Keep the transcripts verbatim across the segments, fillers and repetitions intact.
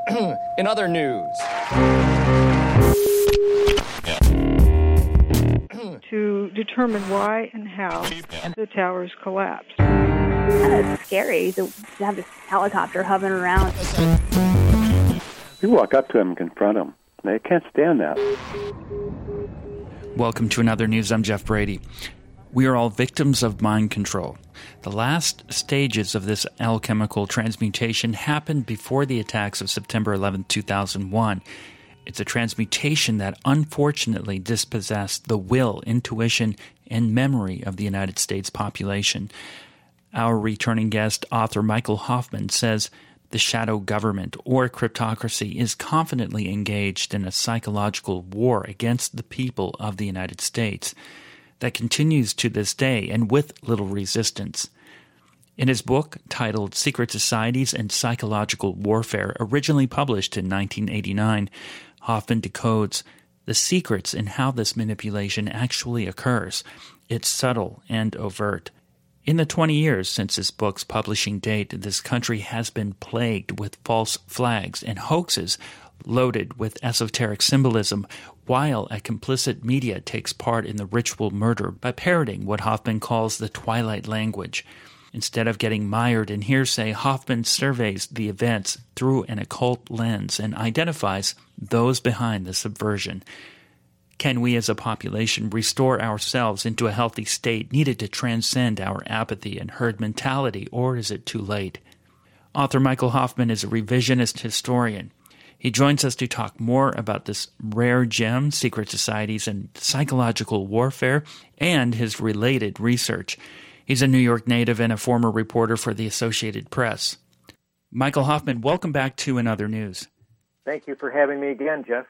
In other news. To determine why and how the towers collapsed. It's scary to have this helicopter hovering around. You walk up to them and confront them. They can't stand that. Welcome to Another News. I'm Jeff Brady. We are all victims of mind control. The last stages of this alchemical transmutation happened before the attacks of September eleventh, two thousand one. It's a transmutation that unfortunately dispossessed the will, intuition, and memory of the United States population. Our returning guest, author Michael Hoffman, says the shadow government, or cryptocracy, is confidently engaged in a psychological war against the people of the United States that continues to this day and with little resistance. In his book, titled Secret Societies and Psychological Warfare, originally published in nineteen eighty-nine, Hoffman decodes the secrets in how this manipulation actually occurs. It's subtle and overt. In the twenty years since his book's publishing date, this country has been plagued with false flags and hoaxes loaded with esoteric symbolism, while a complicit media takes part in the ritual murder by parroting what Hoffman calls the twilight language. Instead of getting mired in hearsay, Hoffman surveys the events through an occult lens and identifies those behind the subversion. Can we as a population restore ourselves into a healthy state needed to transcend our apathy and herd mentality, or is it too late? Author Michael Hoffman is a revisionist historian. He joins us to talk more about this rare gem, secret societies and psychological warfare, and his related research. He's a New York native and a former reporter for the Associated Press. Michael Hoffman, welcome back to Another News. Thank you for having me again, Jeff.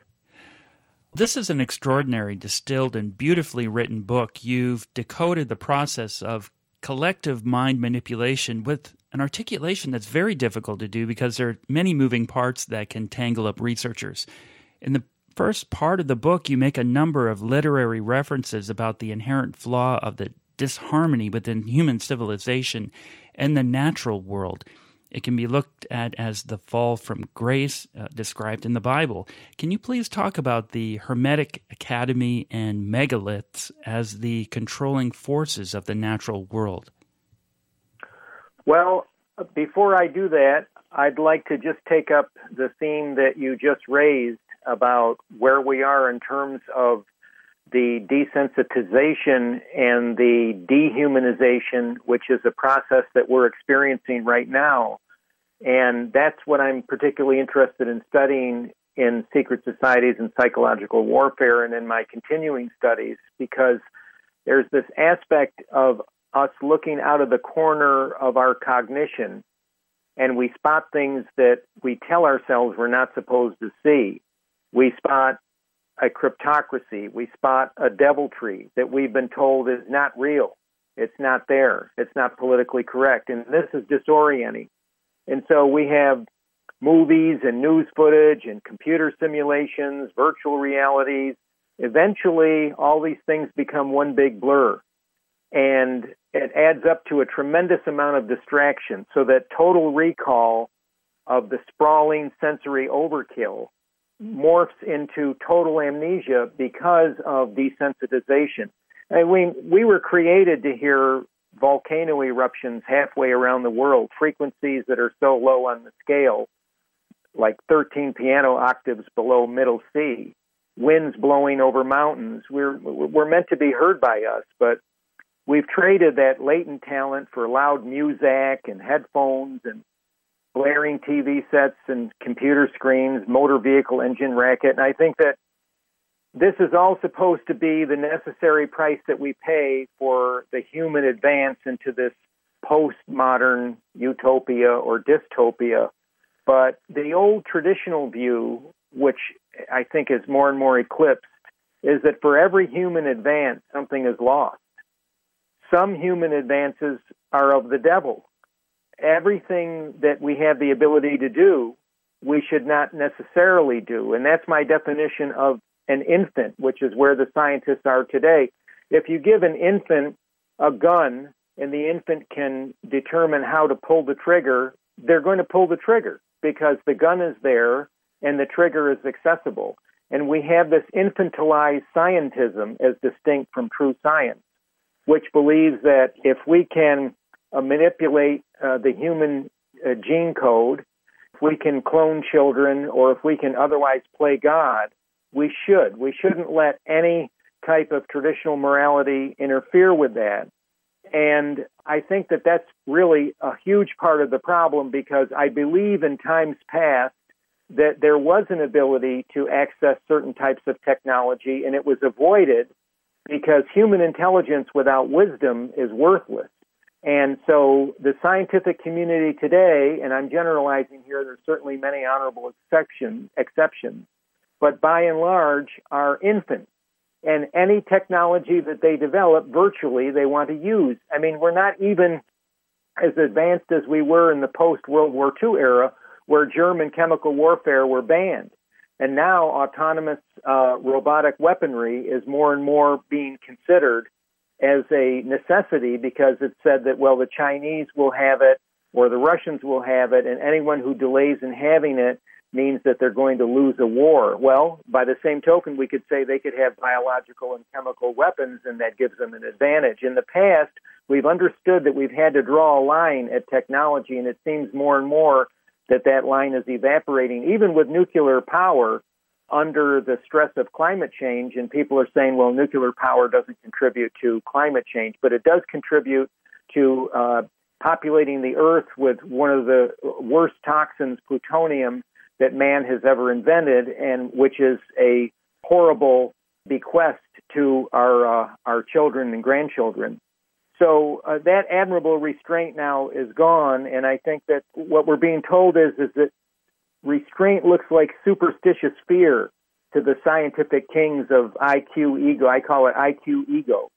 This is an extraordinary, distilled, and beautifully written book. You've decoded the process of collective mind manipulation with an articulation that's very difficult to do because there are many moving parts that can tangle up researchers. In the first part of the book, you make a number of literary references about the inherent flaw of the disharmony within human civilization and the natural world. It can be looked at as the fall from grace uh, described in the Bible. Can you please talk about the Hermetic Academy and megaliths as the controlling forces of the natural world? Well, before I do that, I'd like to just take up the theme that you just raised about where we are in terms of the desensitization and the dehumanization, which is a process that we're experiencing right now. And that's what I'm particularly interested in studying in secret societies and psychological warfare and in my continuing studies, because there's this aspect of us looking out of the corner of our cognition, and we spot things that we tell ourselves we're not supposed to see. We spot a cryptocracy. We spot a deviltry that we've been told is not real. It's not there. It's not politically correct. And this is disorienting. And so we have movies and news footage and computer simulations, virtual realities. Eventually, all these things become one big blur. And it adds up to a tremendous amount of distraction, so that total recall of the sprawling sensory overkill morphs into total amnesia because of desensitization. I mean, we were created to hear volcano eruptions halfway around the world, frequencies that are so low on the scale, like thirteen piano octaves below middle C, winds blowing over mountains. We're, we're meant to be heard by us, but we've traded that latent talent for loud music and headphones and blaring T V sets and computer screens, motor vehicle engine racket. And I think that this is all supposed to be the necessary price that we pay for the human advance into this postmodern utopia or dystopia. But the old traditional view, which I think is more and more eclipsed, is that for every human advance, something is lost. Some human advances are of the devil. Everything that we have the ability to do, we should not necessarily do. And that's my definition of an infant, which is where the scientists are today. If you give an infant a gun and the infant can determine how to pull the trigger, they're going to pull the trigger. because the gun is there and the trigger is accessible. And we have this infantilized scientism as distinct from true science, which believes that if we can uh, manipulate uh, the human uh, gene code, if we can clone children, or if we can otherwise play God, we should. We shouldn't let any type of traditional morality interfere with that. And I think that that's really a huge part of the problem, because I believe in times past that there was an ability to access certain types of technology, and it was avoided because human intelligence without wisdom is worthless. And so the scientific community today, and I'm generalizing here, there's certainly many honorable exception, exceptions, but by and large are infants. And any technology that they develop, virtually, they want to use. I mean, we're not even as advanced as we were in the post-World War Two era, where German chemical warfare were banned. And now autonomous uh, robotic weaponry is more and more being considered as a necessity, because it's said that, well, the Chinese will have it or the Russians will have it, and anyone who delays in having it means that they're going to lose a war. Well, by the same token, we could say they could have biological and chemical weapons, and that gives them an advantage. In the past, we've understood that we've had to draw a line at technology, and it seems more and more that that line is evaporating, even with nuclear power, under the stress of climate change. And people are saying, well, nuclear power doesn't contribute to climate change, but it does contribute to uh, populating the Earth with one of the worst toxins, plutonium, that man has ever invented, and which is a horrible bequest to our uh, our children and grandchildren. So uh, that admirable restraint now is gone, and I think that what we're being told is is that restraint looks like superstitious fear to the scientific kings of I Q ego. I call it I Q ego.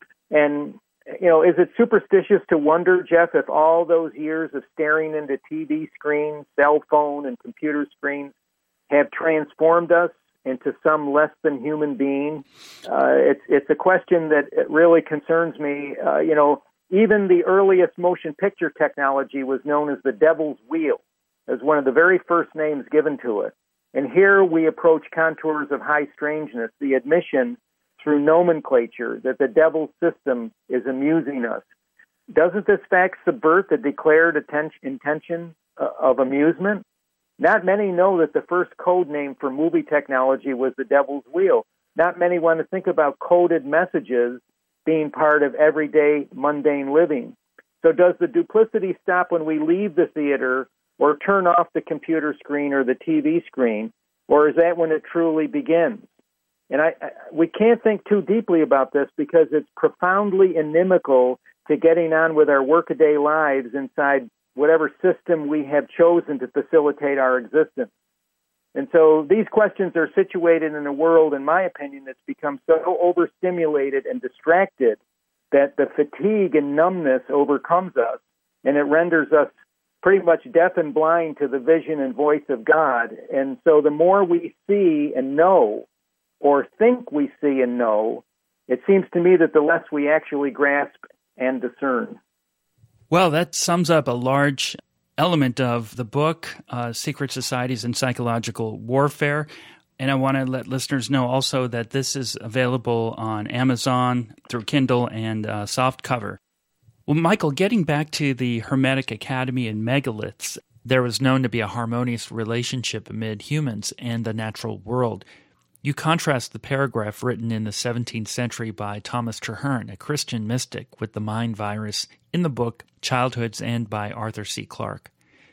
And, you know, is it superstitious to wonder, Jeff, if all those years of staring into T V screens, cell phone, and computer screens have transformed us into some less than human being? Uh, it's it's a question that it really concerns me. Uh, you know, even the earliest motion picture technology was known as the devil's wheel, as one of the very first names given to it. And here we approach contours of high strangeness, the admission through nomenclature that the devil's system is amusing us. Doesn't this fact subvert the declared attention, intention uh, of amusement? Not many know that the first code name for movie technology was the devil's wheel. Not many want to think about coded messages being part of everyday mundane living. So does the duplicity stop when we leave the theater or turn off the computer screen or the T V screen, or is that when it truly begins? And I, I, we can't think too deeply about this, because it's profoundly inimical to getting on with our workaday lives inside whatever system we have chosen to facilitate our existence. And so these questions are situated in a world, in my opinion, that's become so overstimulated and distracted that the fatigue and numbness overcomes us, and it renders us pretty much deaf and blind to the vision and voice of God. And so the more we see and know, or think we see and know, it seems to me that the less we actually grasp and discern. Well, that sums up a large element of the book, uh, Secret Societies and Psychological Warfare. And I want to let listeners know also that this is available on Amazon through Kindle and uh, softcover. Well, Michael, getting back to the Hermetic Academy and megaliths, there was known to be a harmonious relationship amid humans and the natural world. You contrast the paragraph written in the seventeenth century by Thomas Traherne, a Christian mystic, with the mind virus in the book Childhood's End by Arthur C. Clarke.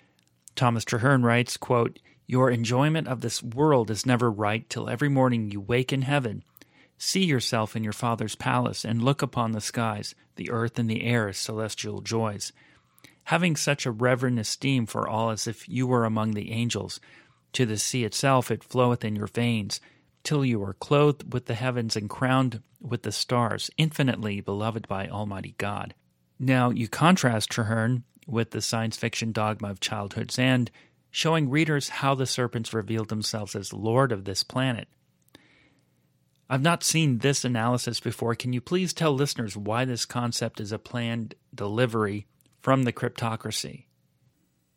Thomas Traherne writes, quote, "Your enjoyment of this world is never right till every morning you wake in heaven. See yourself in your Father's palace and look upon the skies, the earth and the air as celestial joys. Having such a reverent esteem for all as if you were among the angels, to the sea itself it floweth in your veins, till you are clothed with the heavens and crowned with the stars, infinitely beloved by Almighty God." Now, you contrast Traherne with the science fiction dogma of Childhood's End, showing readers how the serpents revealed themselves as Lord of this planet. I've not seen this analysis before. Can you please tell listeners why this concept is a planned delivery from the cryptocracy?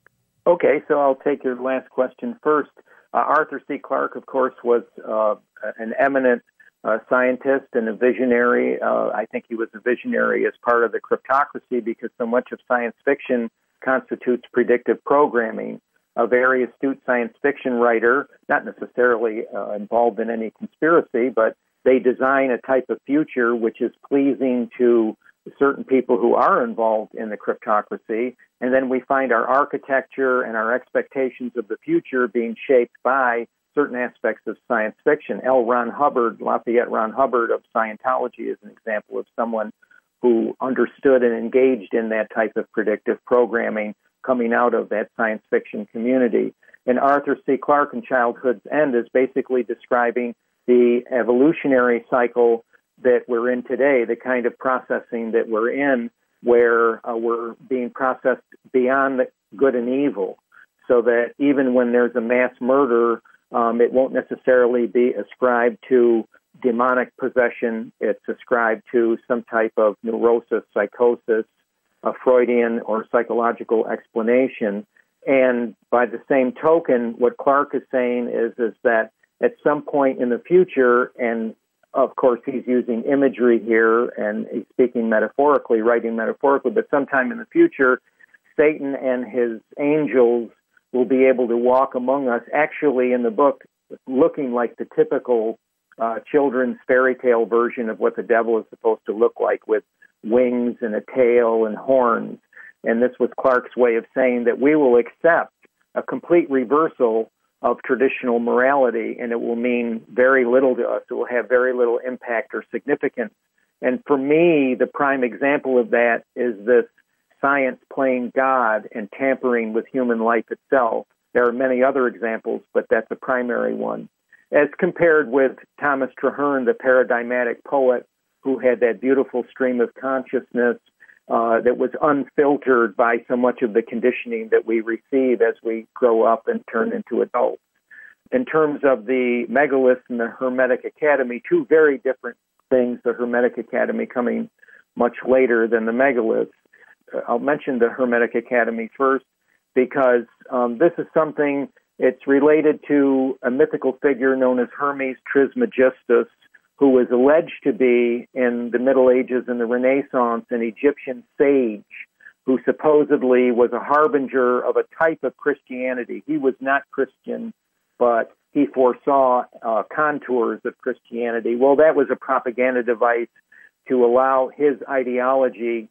Okay, so I'll take your last question first. Uh, Arthur C. Clarke, of course, was uh, an eminent uh, scientist and a visionary. Uh, I think he was a visionary as part of the cryptocracy because so much of science fiction constitutes predictive programming. A very astute science fiction writer, not necessarily uh, involved in any conspiracy, but they design a type of future which is pleasing to certain people who are involved in the cryptocracy, and then we find our architecture and our expectations of the future being shaped by certain aspects of science fiction. L. Ron Hubbard, Lafayette Ron Hubbard of Scientology is an example of someone who understood and engaged in that type of predictive programming coming out of that science fiction community. And Arthur C. Clarke in Childhood's End is basically describing the evolutionary cycle that we're in today, the kind of processing that we're in, where uh, we're being processed beyond the good and evil, so that even when there's a mass murder, um, it won't necessarily be ascribed to demonic possession. It's ascribed to some type of neurosis, psychosis, a Freudian or psychological explanation. And by the same token, what Clarke is saying is, is that at some point in the future, and of course, he's using imagery here, and he's speaking metaphorically, writing metaphorically, but sometime in the future, Satan and his angels will be able to walk among us, actually in the book, looking like the typical uh, children's fairy tale version of what the devil is supposed to look like, with wings and a tail and horns. And this was Clarke's way of saying that we will accept a complete reversal of traditional morality, and it will mean very little to us. It will have very little impact or significance. And for me, the prime example of that is this science playing God and tampering with human life itself. There are many other examples, but that's a primary one. As compared with Thomas Traherne, the paradigmatic poet, who had that beautiful stream of consciousness uh, that was unfiltered by so much of the conditioning that we receive as we grow up and turn into adults. In terms of the Megaliths and the Hermetic Academy, two very different things, the Hermetic Academy coming much later than the Megaliths. I'll mention the Hermetic Academy first because um, this is something, it's related to a mythical figure known as Hermes Trismegistus, who was alleged to be, in the Middle Ages and the Renaissance, an Egyptian sage who supposedly was a harbinger of a type of Christianity. He was not Christian, but he foresaw uh, contours of Christianity. Well, that was a propaganda device to allow his ideology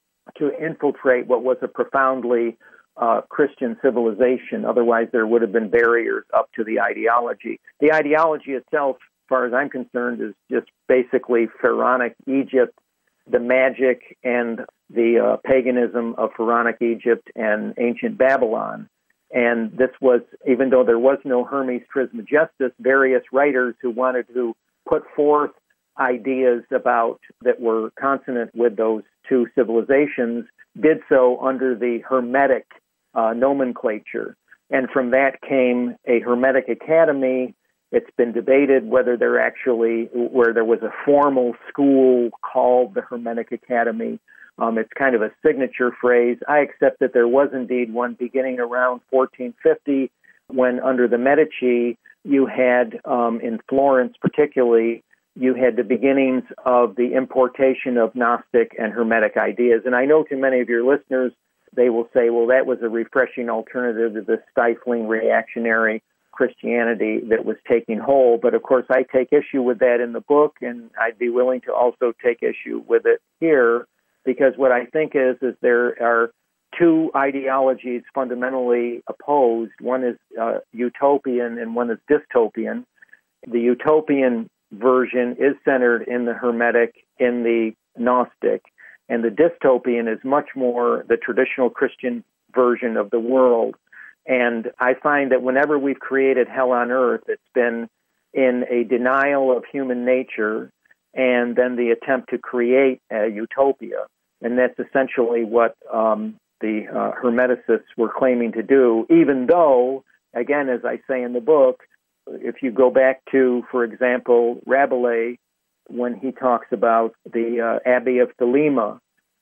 to infiltrate what was a profoundly uh, Christian civilization. Otherwise, there would have been barriers up to the ideology. The ideology itself, as far as I'm concerned, is just basically pharaonic Egypt, the magic and the uh, paganism of pharaonic Egypt and ancient Babylon. And this was, even though there was no Hermes Trismegistus, various writers who wanted to put forth ideas about that were consonant with those two civilizations did so under the Hermetic uh, nomenclature. And from that came a Hermetic Academy. It's been debated whether there actually, where there was a formal school called the Hermetic Academy. Um, it's kind of a signature phrase. I accept that there was indeed one beginning around fourteen fifty, when under the Medici, you had, um, in Florence particularly, you had the beginnings of the importation of Gnostic and Hermetic ideas. And I know to many of your listeners, they will say, well, that was a refreshing alternative to the stifling reactionary Christianity that was taking hold. But of course, I take issue with that in the book, and I'd be willing to also take issue with it here, because what I think is, is there are two ideologies fundamentally opposed. One is uh, utopian and one is dystopian. The utopian version is centered in the Hermetic, in the Gnostic, and the dystopian is much more the traditional Christian version of the world. And I find that whenever we've created hell on earth, it's been in a denial of human nature and then the attempt to create a utopia. And that's essentially what um, the uh, Hermeticists were claiming to do, even though, again, as I say in the book, if you go back to, for example, Rabelais, when he talks about the uh, Abbey of Thelema,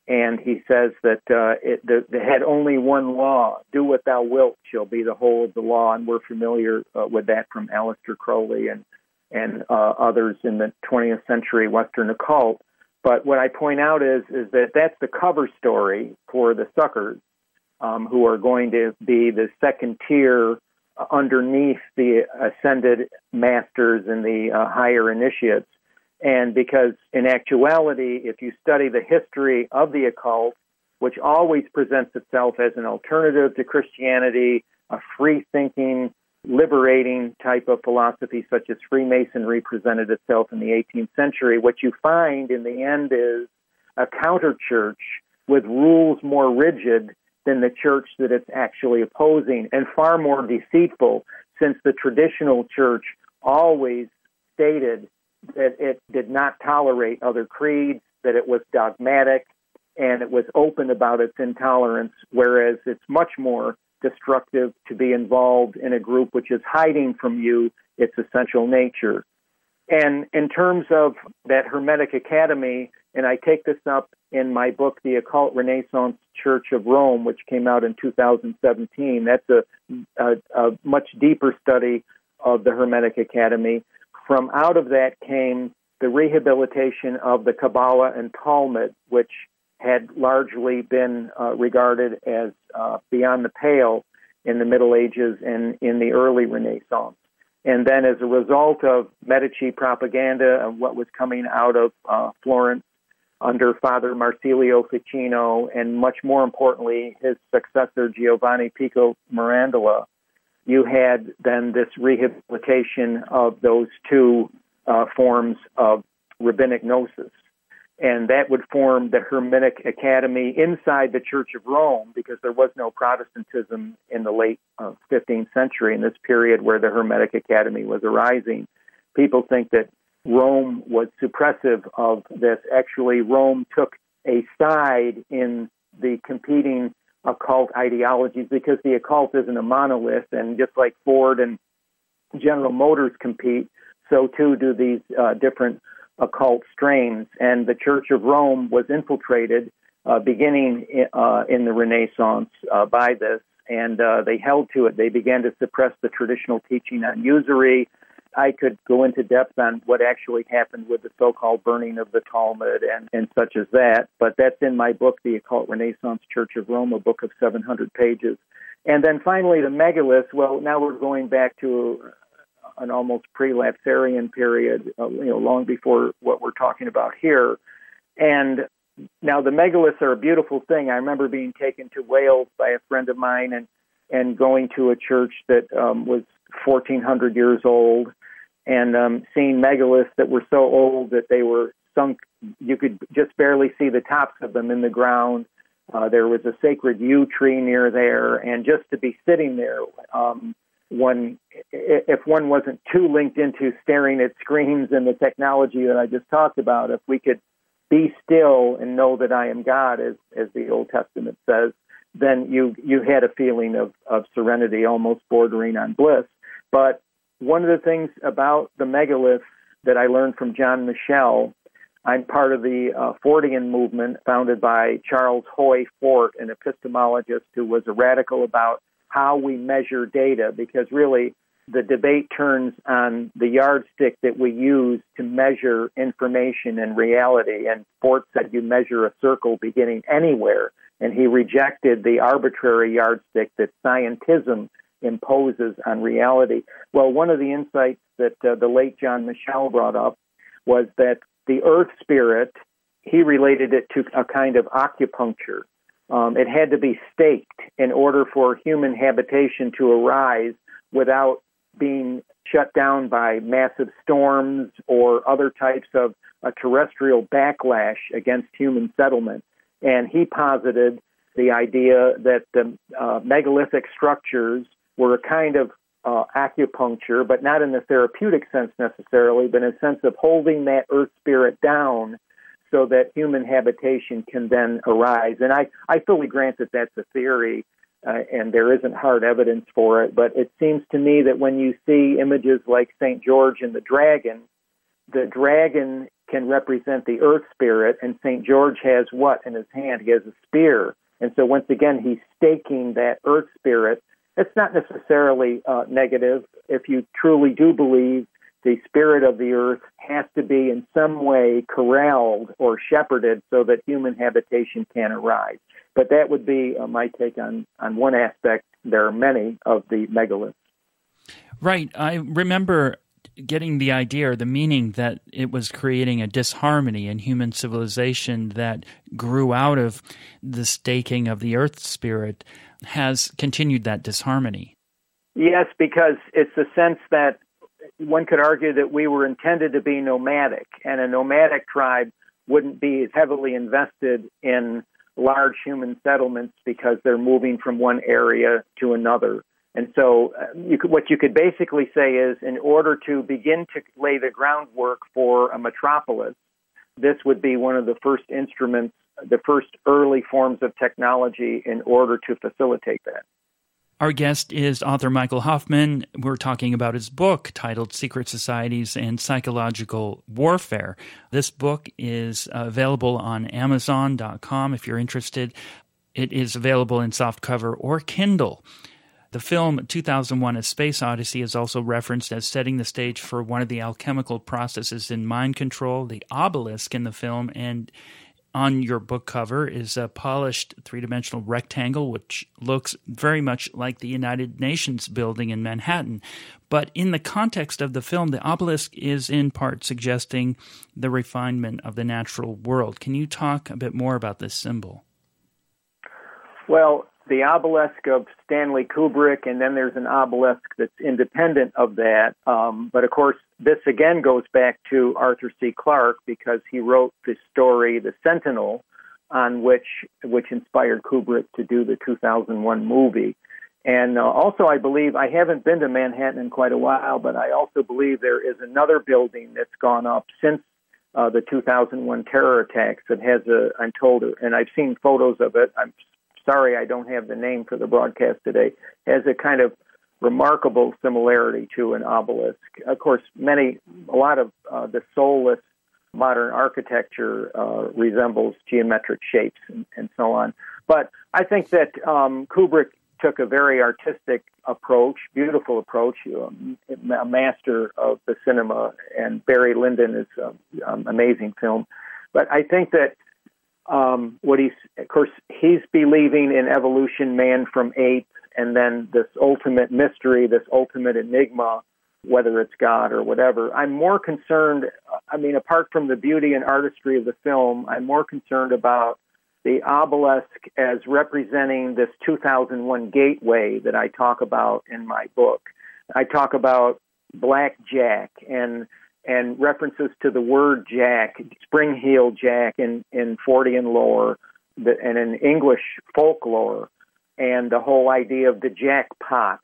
And he says that uh, it the, the had only one law: "Do what thou wilt shall be the whole of the law." And we're familiar uh, with that from Aleister Crowley and and uh, others in the twentieth century Western occult. But what I point out is is that that's the cover story for the suckers, um, who are going to be the second tier uh, underneath the ascended masters and the uh, higher initiates. And because in actuality, if you study the history of the occult, which always presents itself as an alternative to Christianity, a free-thinking, liberating type of philosophy such as Freemasonry presented itself in the eighteenth century, what you find in the end is a counter-church with rules more rigid than the church that it's actually opposing, and far more deceitful, since the traditional church always stated that it did not tolerate other creeds, that it was dogmatic, and it was open about its intolerance, whereas it's much more destructive to be involved in a group which is hiding from you its essential nature. And in terms of that Hermetic Academy, and I take this up in my book, The Occult Renaissance Church of Rome, which came out in two thousand seventeen, that's a, a, a much deeper study of the Hermetic Academy. From out of that came the rehabilitation of the Kabbalah and Talmud, which had largely been uh, regarded as uh, beyond the pale in the Middle Ages and in the early Renaissance. And then as a result of Medici propaganda and what was coming out of uh, Florence under Father Marsilio Ficino, and much more importantly, his successor, Giovanni Pico Mirandola, you had then this rehabilitation of those two uh, forms of rabbinic gnosis. And that would form the Hermetic Academy inside the Church of Rome, because there was no Protestantism in the late uh, fifteenth century, in this period where the Hermetic Academy was arising. People think that Rome was suppressive of this. Actually, Rome took a side in the competing occult ideologies, because the occult isn't a monolith, and just like Ford and General Motors compete, so too do these uh, different occult strains. And the Church of Rome was infiltrated uh, beginning in, uh, in the Renaissance uh, by this, and uh, they held to it. They began to suppress the traditional teaching on usury. I could go into depth on what actually happened with the so-called burning of the Talmud and, and such as that, but that's in my book, The Occult Renaissance Church of Rome, a book of seven hundred pages. And then finally, the megaliths. Well, now we're going back to an almost pre-Lapsarian period, uh, you know, long before what we're talking about here. And now the megaliths are a beautiful thing. I remember being taken to Wales by a friend of mine and, and going to a church that um, was fourteen hundred years old, and um, seeing megaliths that were so old that they were sunk, you could just barely see the tops of them in the ground. Uh, there was a sacred yew tree near there, and just to be sitting there, um, one, if one wasn't too linked into staring at screens and the technology that I just talked about, if we could be still and know that I am God, as, as the Old Testament says, then you you had a feeling of, of serenity, almost bordering on bliss. But one of the things about the megaliths that I learned from John Michel, I'm part of the uh, Fortean movement founded by Charles Hoy Fort, an epistemologist who was a radical about how we measure data, because really the debate turns on the yardstick that we use to measure information and reality. And Fort said you measure a circle beginning anywhere, and he rejected the arbitrary yardstick that scientism imposes on reality. Well, one of the insights that uh, the late John Michel brought up was that the earth spirit, he related it to a kind of acupuncture. Um, it had to be staked in order for human habitation to arise without being shut down by massive storms or other types of a terrestrial backlash against human settlement. And he posited the idea that the uh, megalithic structures were a kind of uh, acupuncture, but not in the therapeutic sense necessarily, but in a sense of holding that earth spirit down so that human habitation can then arise. And I, I fully grant that that's a theory, uh, and there isn't hard evidence for it, but it seems to me that when you see images like Saint George and the dragon, the dragon can represent the earth spirit, and Saint George has what in his hand? He has a spear. And so once again, he's staking that earth spirit. It's not necessarily uh, negative. If you truly do believe the spirit of the earth has to be in some way corralled or shepherded so that human habitation can arise. But that would be uh, my take on, on one aspect. There are many of the megaliths. Right. I remember getting the idea or the meaning that it was creating a disharmony in human civilization that grew out of the staking of the earth spirit has continued that disharmony. Yes, because it's the sense that one could argue that we were intended to be nomadic, and a nomadic tribe wouldn't be as heavily invested in large human settlements because they're moving from one area to another. And so uh, you could, what you could basically say is, in order to begin to lay the groundwork for a metropolis, this would be one of the first instruments, the first early forms of technology in order to facilitate that. Our guest is author Michael Hoffman. We're talking about his book titled Secret Societies and Psychological Warfare. This book is uh, available on Amazon dot com if you're interested. It is available in softcover or Kindle. The film two thousand one: A Space Odyssey is also referenced as setting the stage for one of the alchemical processes in mind control, the obelisk in the film, and on your book cover is a polished three-dimensional rectangle, which looks very much like the United Nations building in Manhattan. But in the context of the film, the obelisk is in part suggesting the refinement of the natural world. Can you talk a bit more about this symbol? Well, the obelisk of Stanley Kubrick, and then there's an obelisk that's independent of that. Um, but of course, this again goes back to Arthur C. Clarke because he wrote the story, The Sentinel, on which which inspired Kubrick to do the two thousand one movie. And uh, also, I believe, I haven't been to Manhattan in quite a while, but I also believe there is another building that's gone up since uh, the two thousand one terror attacks that has a, I'm told, and I've seen photos of it. I'm sorry I don't have the name for the broadcast today, has a kind of remarkable similarity to an obelisk. Of course, many, a lot of uh, the soulless modern architecture uh, resembles geometric shapes and, and so on. But I think that um, Kubrick took a very artistic approach, beautiful approach, um, a master of the cinema, and Barry Lyndon is an um, amazing film. But I think that Um, what he's, of course, he's believing in evolution, man from ape, and then this ultimate mystery, this ultimate enigma, whether it's God or whatever. I'm more concerned, I mean, apart from the beauty and artistry of the film, I'm more concerned about the obelisk as representing this two thousand one gateway that I talk about in my book. I talk about Black Jack and and references to the word Jack, Spring-Heel Jack in, in Fortean lore, the, and in English folklore, and the whole idea of the jackpot.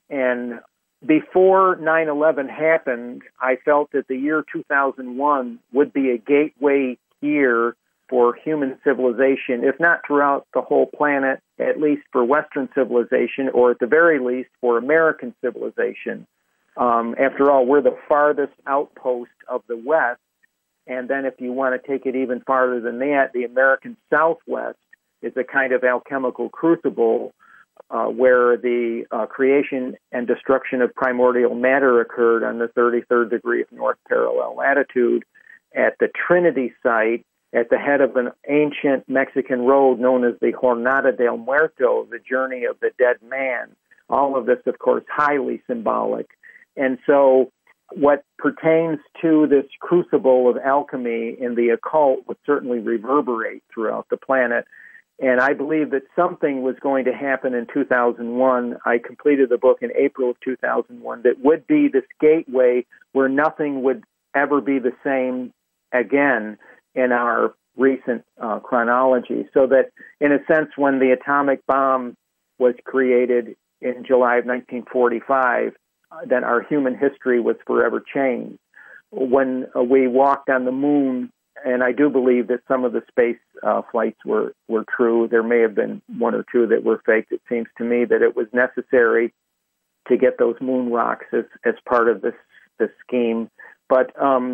And before nine eleven happened, I felt that the year two thousand one would be a gateway year for human civilization, if not throughout the whole planet, at least for Western civilization, or at the very least for American civilization. Um, after all, we're the farthest outpost of the West, and then if you want to take it even farther than that, the American Southwest is a kind of alchemical crucible uh, where the uh, creation and destruction of primordial matter occurred on the thirty-third degree of north parallel latitude at the Trinity site at the head of an ancient Mexican road known as the Jornada del Muerto, the journey of the dead man. All of this, of course, highly symbolic. And so what pertains to this crucible of alchemy in the occult would certainly reverberate throughout the planet. And I believe that something was going to happen in two thousand one. I completed the book in April of two thousand one that would be this gateway where nothing would ever be the same again in our recent uh, chronology. So that, in a sense, when the atomic bomb was created in July of nineteen forty-five, then our human history was forever changed. When uh, we walked on the moon, and I do believe that some of the space uh, flights were, were true. There may have been one or two that were faked. It seems to me that it was necessary to get those moon rocks as, as part of this, this scheme. But um,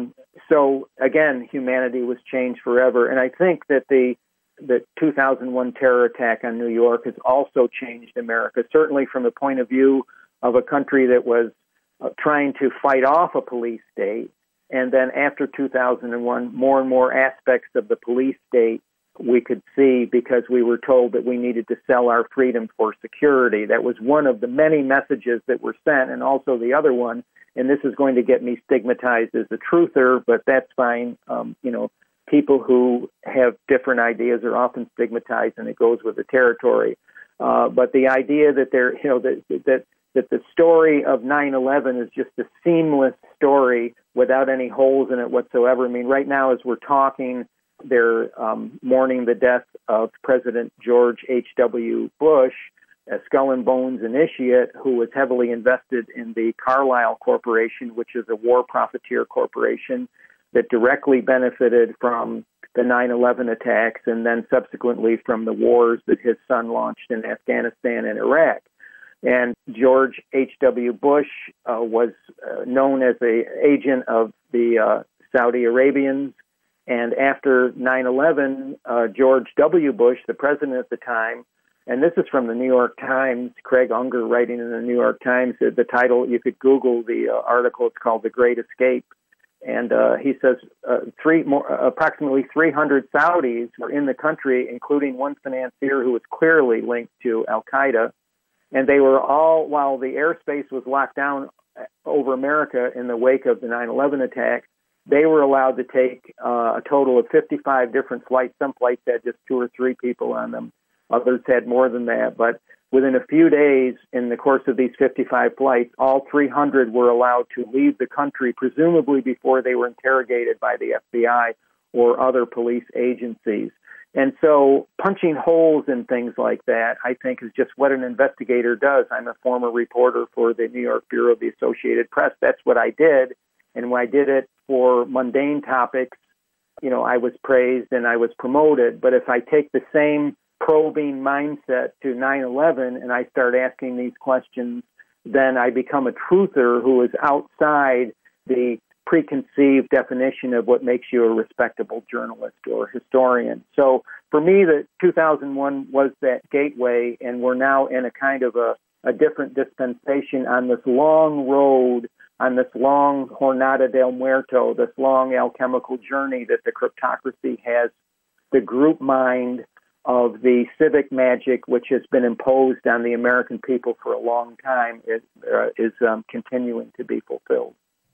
so, again, humanity was changed forever. And I think that the the two thousand one terror attack on New York has also changed America, certainly from the point of view of a country that was uh, trying to fight off a police state. And then after two thousand one, more and more aspects of the police state we could see because we were told that we needed to sell our freedom for security. That was one of the many messages that were sent, and also the other one, and this is going to get me stigmatized as a truther, but that's fine. Um, you know, people who have different ideas are often stigmatized, and it goes with the territory. Uh, but the idea that there, you know, that that that the story of nine eleven is just a seamless story without any holes in it whatsoever. I mean, right now as we're talking, they're um, mourning the death of President George H W. Bush, a Skull and Bones initiate who was heavily invested in the Carlyle Corporation, which is a war profiteer corporation that directly benefited from the nine eleven attacks and then subsequently from the wars that his son launched in Afghanistan and Iraq. And George H W. Bush uh, was uh, known as an agent of the uh, Saudi Arabians. And after nine eleven, uh, George W. Bush, the president at the time, and this is from the New York Times, Craig Unger writing in the New York Times, the title, you could Google the uh, article, it's called The Great Escape. And uh, he says uh, three more, uh, approximately three hundred Saudis were in the country, including one financier who was clearly linked to Al-Qaeda. And they were all, while the airspace was locked down over America in the wake of the nine eleven attack, they were allowed to take uh, a total of fifty-five different flights. Some flights had just two or three people on them. Others had more than that. But within a few days, in the course of these fifty-five flights, all three hundred were allowed to leave the country, presumably before they were interrogated by the F B I or other police agencies. And so punching holes in things like that, I think, is just what an investigator does. I'm a former reporter for the New York Bureau of the Associated Press. That's what I did. And when I did it for mundane topics, you know, I was praised and I was promoted. But if I take the same probing mindset to nine eleven and I start asking these questions, then I become a truther who is outside the preconceived definition of what makes you a respectable journalist or historian. So for me, the two thousand one was that gateway, and we're now in a kind of a, a different dispensation on this long road, on this long Jornada del Muerto, this long alchemical journey that the cryptocracy has, the group mind of the civic magic, which has been imposed on the American people for a long time, is, uh, is um, continuing to be fulfilled.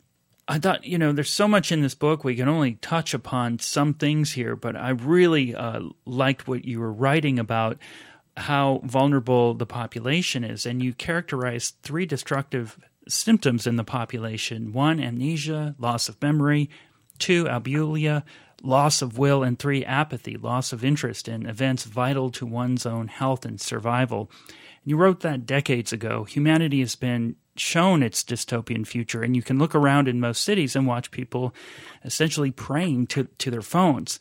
I thought, you know, there's so much in this book. We can only touch upon some things here, but I really uh, liked what you were writing about how vulnerable the population is. And you characterized three destructive symptoms in the population. One, amnesia, loss of memory. Two, abulia, loss of will. And three, apathy, loss of interest in events vital to one's own health and survival. And you wrote that decades ago. Humanity has been shown its dystopian future, and you can look around in most cities and watch people essentially praying to, to their phones.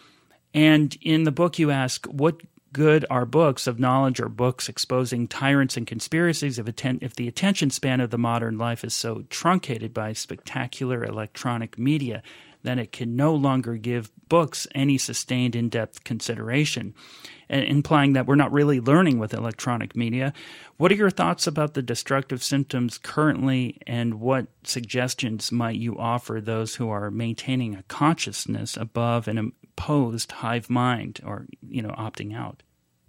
And in the book you ask, what good are books of knowledge or books exposing tyrants and conspiracies if, atten- if the attention span of the modern life is so truncated by spectacular electronic media that it can no longer give books any sustained in-depth consideration, and implying that we're not really learning with electronic media. What are your thoughts about the destructive symptoms currently, and what suggestions might you offer those who are maintaining a consciousness above an imposed hive mind, or, you know, opting out?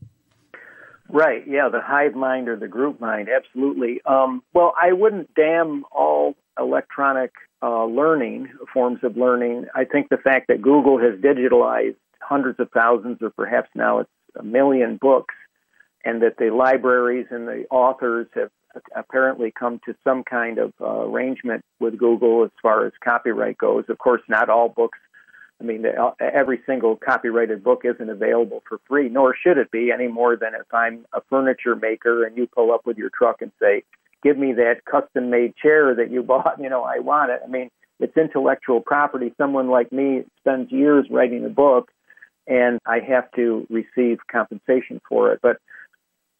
Right, yeah, the hive mind or the group mind, absolutely. Um, well, I wouldn't damn all electronic uh, learning, forms of learning. I think the fact that Google has digitalized hundreds of thousands, or perhaps now it's a million books, and that the libraries and the authors have apparently come to some kind of uh, arrangement with Google as far as copyright goes. Of course, not all books. I mean, the, every single copyrighted book isn't available for free, nor should it be, any more than if I'm a furniture maker and you pull up with your truck and say, give me that custom-made chair that you bought, you know, I want it. I mean, it's intellectual property. Someone like me spends years writing a book, and I have to receive compensation for it. But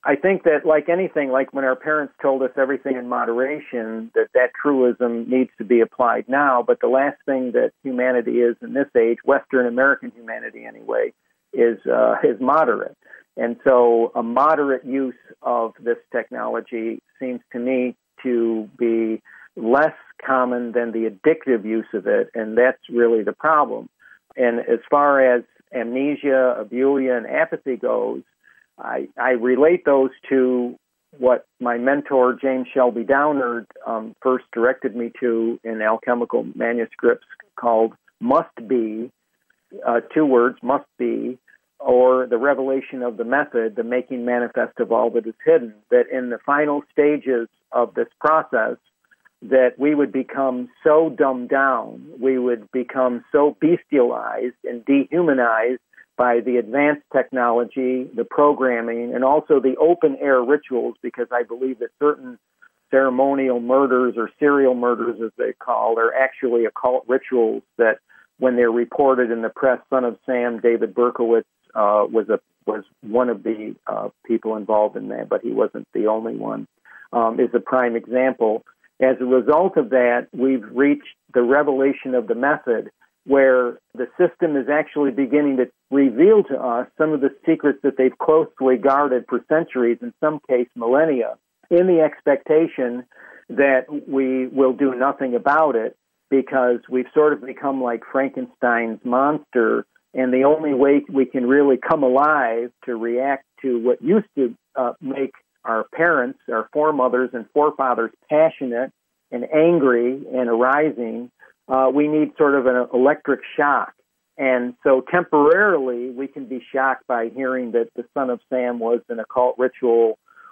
I think that, like anything, like when our parents told us everything in moderation, that that truism needs to be applied now. But the last thing that humanity is in this age, Western American humanity anyway, is uh, is moderate. And so a moderate use of this technology seems to me to be less common than the addictive use of it, and that's really the problem. And as far as amnesia, abulia, and apathy goes, I, I relate those to what my mentor, James Shelby Downard, um, first directed me to in alchemical manuscripts called Must Be, uh, two words, Must Be, or the revelation of the method, the making manifest of all that is hidden, that in the final stages of this process, that we would become so dumbed down, we would become so bestialized and dehumanized by the advanced technology, the programming, and also the open-air rituals, because I believe that certain ceremonial murders or serial murders, as they call, are actually occult rituals that, when they're reported in the press, Son of Sam, David Berkowitz, uh, was a was one of the uh, people involved in that, but he wasn't the only one, um, is a prime example. As a result of that, we've reached the revelation of the method, where the system is actually beginning to reveal to us some of the secrets that they've closely guarded for centuries, in some case millennia, in the expectation that we will do nothing about it, because we've sort of become like Frankenstein's monster, and the only way we can really come alive to react to what used to uh, make our parents, our foremothers and forefathers passionate and angry and arising, Uh, we need sort of an electric shock. And so temporarily, we can be shocked by hearing that the Son of Sam was an occult ritual,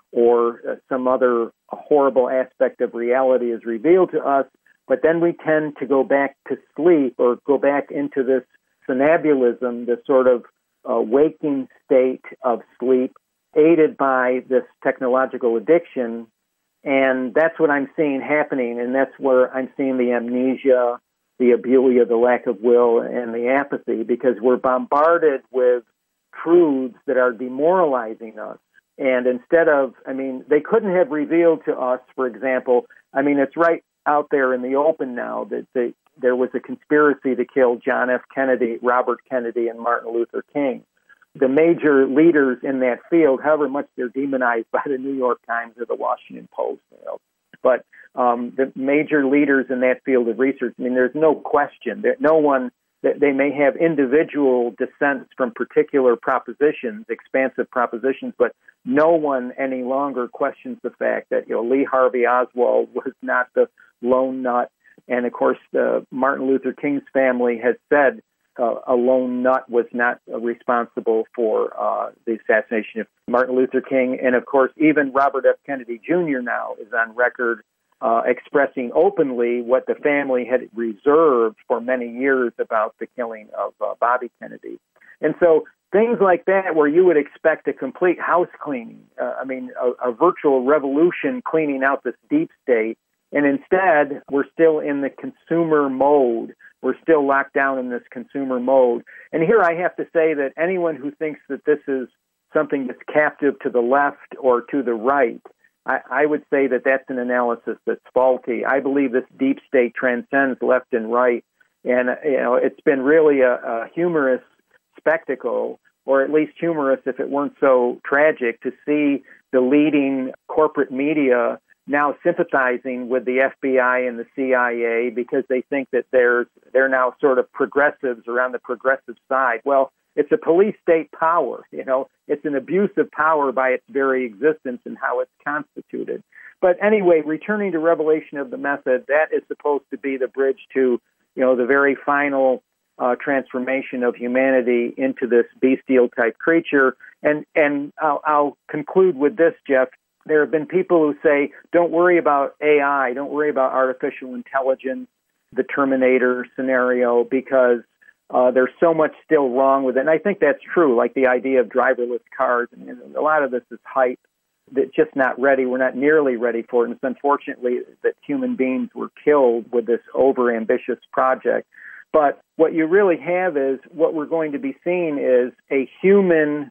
or uh, some other horrible aspect of reality is revealed to us. But then we tend to go back to sleep, or go back into this somnambulism, this sort of uh, waking state of sleep, aided by this technological addiction. And that's what I'm seeing happening, and that's where I'm seeing the amnesia, the abulia, the lack of will, and the apathy, because we're bombarded with truths that are demoralizing us. And instead of, I mean, they couldn't have revealed to us, for example, I mean, it's right out there in the open now that the, there was a conspiracy to kill John F. Kennedy, Robert Kennedy, and Martin Luther King. The major leaders in that field, however much they're demonized by the New York Times or the Washington Post, you know, but um, the major leaders in that field of research, I mean, there's no question that no one, that they may have individual dissents from particular propositions, expansive propositions, but no one any longer questions the fact that, you know, Lee Harvey Oswald was not the lone nut. And of course, uh, Martin Luther King's family has said uh, a lone nut was not uh, responsible for uh, the assassination of Martin Luther King. And of course, even Robert F. Kennedy Junior now is on record uh, expressing openly what the family had reserved for many years about the killing of uh, Bobby Kennedy. And so things like that, where you would expect a complete house cleaning, uh, I mean, a, a virtual revolution cleaning out this deep state, and instead we're still in the consumer mode. We're still locked down in this consumer mode. And here I have to say that anyone who thinks that this is something that's captive to the left or to the right, I, I would say that that's an analysis that's faulty. I believe this deep state transcends left and right. And, you know, it's been really a, a humorous spectacle, or at least humorous if it weren't so tragic, to see the leading corporate media now sympathizing with the F B I and the C I A because they think that they're they're now sort of progressives or on the progressive side. Well, it's a police state power, you know. It's an abuse of power by its very existence and how it's constituted. But anyway, returning to revelation of the method, that is supposed to be the bridge to, you know, the very final uh, transformation of humanity into this bestial type creature. And and I'll, I'll conclude with this, Jeff. There have been people who say, don't worry about A I, don't worry about artificial intelligence, the Terminator scenario, because uh, there's so much still wrong with it. And I think that's true, like the idea of driverless cars. And, and a lot of this is hype, that's just not ready. We're not nearly ready for it. And it's unfortunately that human beings were killed with this over-ambitious project. But what you really have is, what we're going to be seeing is a human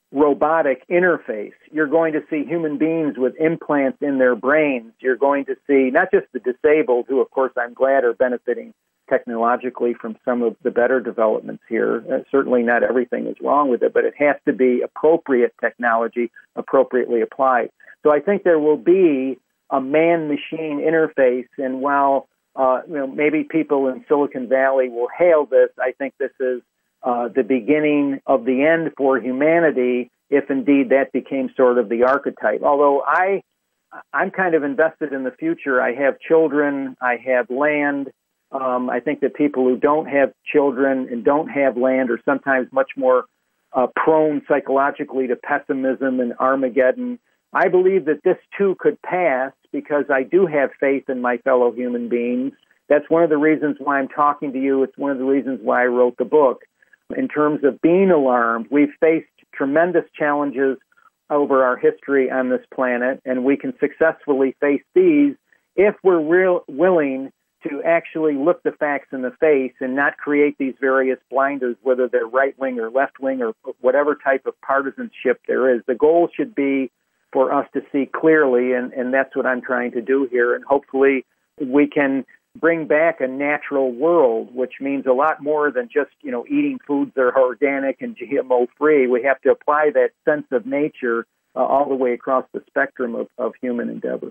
robotic interface. You're going to see human beings with implants in their brains. You're going to see not just the disabled, who, of course, I'm glad are benefiting technologically from some of the better developments here. Uh, certainly not everything is wrong with it, but it has to be appropriate technology, appropriately applied. So I think there will be a man-machine interface, and while uh, you know, maybe people in Silicon Valley will hail this, I think this is uh, the beginning of the end for humanity, if indeed that became sort of the archetype. Although I, I'm kind of invested in the future. I have children, I have land. Um, I think that people who don't have children and don't have land are sometimes much more uh, prone psychologically to pessimism and Armageddon. I believe that this too could pass because I do have faith in my fellow human beings. That's one of the reasons why I'm talking to you. It's one of the reasons why I wrote the book. In terms of being alarmed, we've faced tremendous challenges over our history on this planet, and we can successfully face these if we're real willing to actually look the facts in the face and not create these various blinders, whether they're right-wing or left-wing or whatever type of partisanship there is. The goal should be for us to see clearly, and, and that's what I'm trying to do here. And hopefully we can bring back a natural world, which means a lot more than just, you know, eating foods that are organic and G M O-free. We have to apply that sense of nature uh, all the way across the spectrum of, of human endeavor.